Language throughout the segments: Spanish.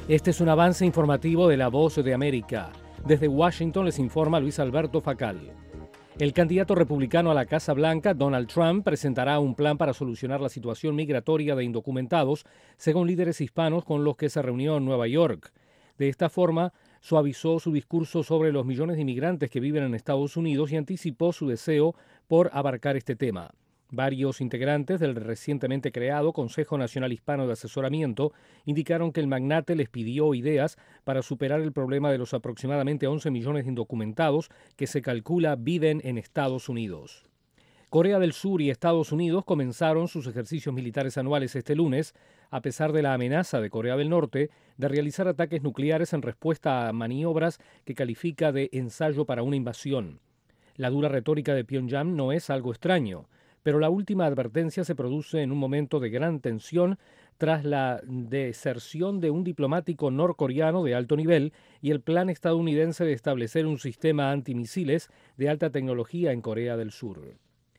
Este es un avance informativo de La Voz de América. Desde Washington les informa Luis Alberto Facal. El candidato republicano a la Casa Blanca, Donald Trump, presentará un plan para solucionar la situación migratoria de indocumentados, según líderes hispanos con los que se reunió en Nueva York. De esta forma, suavizó su discurso sobre los millones de inmigrantes que viven en Estados Unidos y anticipó su deseo por abarcar este tema. Varios integrantes del recientemente creado Consejo Nacional Hispano de Asesoramiento indicaron que el magnate les pidió ideas para superar el problema de los aproximadamente 11 millones de indocumentados que se calcula viven en Estados Unidos. Corea del Sur y Estados Unidos comenzaron sus ejercicios militares anuales este lunes, a pesar de la amenaza de Corea del Norte de realizar ataques nucleares en respuesta a maniobras que califica de ensayo para una invasión. La dura retórica de Pyongyang no es algo extraño, pero la última advertencia se produce en un momento de gran tensión tras la deserción de un diplomático norcoreano de alto nivel y el plan estadounidense de establecer un sistema antimisiles de alta tecnología en Corea del Sur.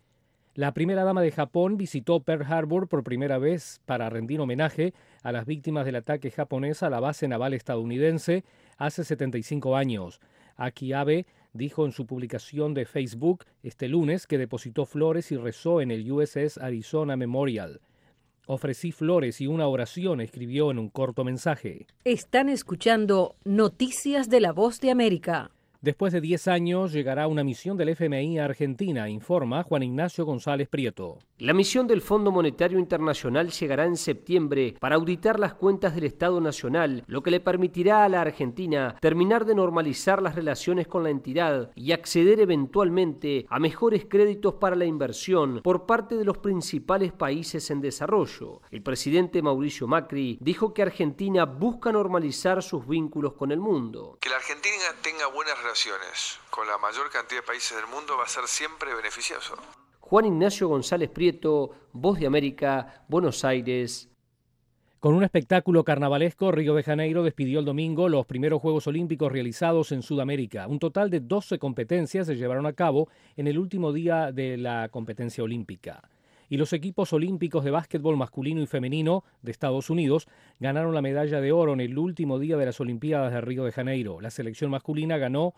La primera dama de Japón visitó Pearl Harbor por primera vez para rendir homenaje a las víctimas del ataque japonés a la base naval estadounidense hace 75 años. Aki Abe dijo en su publicación de Facebook este lunes que depositó flores y rezó en el USS Arizona Memorial. Ofrecí flores y una oración, escribió en un corto mensaje. Están escuchando Noticias de La Voz de América. Después de 10 años llegará una misión del FMI a Argentina, informa Juan Ignacio González Prieto. La misión del Fondo Monetario Internacional llegará en septiembre para auditar las cuentas del Estado Nacional, lo que le permitirá a la Argentina terminar de normalizar las relaciones con la entidad y acceder eventualmente a mejores créditos para la inversión por parte de los principales países en desarrollo. El presidente Mauricio Macri dijo que Argentina busca normalizar sus vínculos con el mundo. Que la Argentina tenga buenas relaciones con la mayor cantidad de países del mundo va a ser siempre beneficioso. Juan Ignacio González Prieto, Voz de América, Buenos Aires. Con un espectáculo carnavalesco, Río de Janeiro despidió el domingo los primeros Juegos Olímpicos realizados en Sudamérica. Un total de 12 competencias se llevaron a cabo en el último día de la competencia olímpica. Y los equipos olímpicos de básquetbol masculino y femenino de Estados Unidos ganaron la medalla de oro en el último día de las Olimpiadas de Río de Janeiro. La selección masculina ganó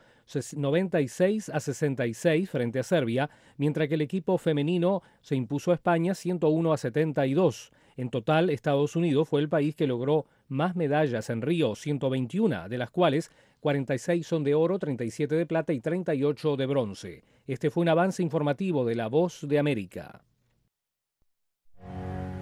96-66 frente a Serbia, mientras que el equipo femenino se impuso a España 101-72. En total, Estados Unidos fue el país que logró más medallas en Río, 121, de las cuales 46 son de oro, 37 de plata y 38 de bronce. Este fue un avance informativo de La Voz de América.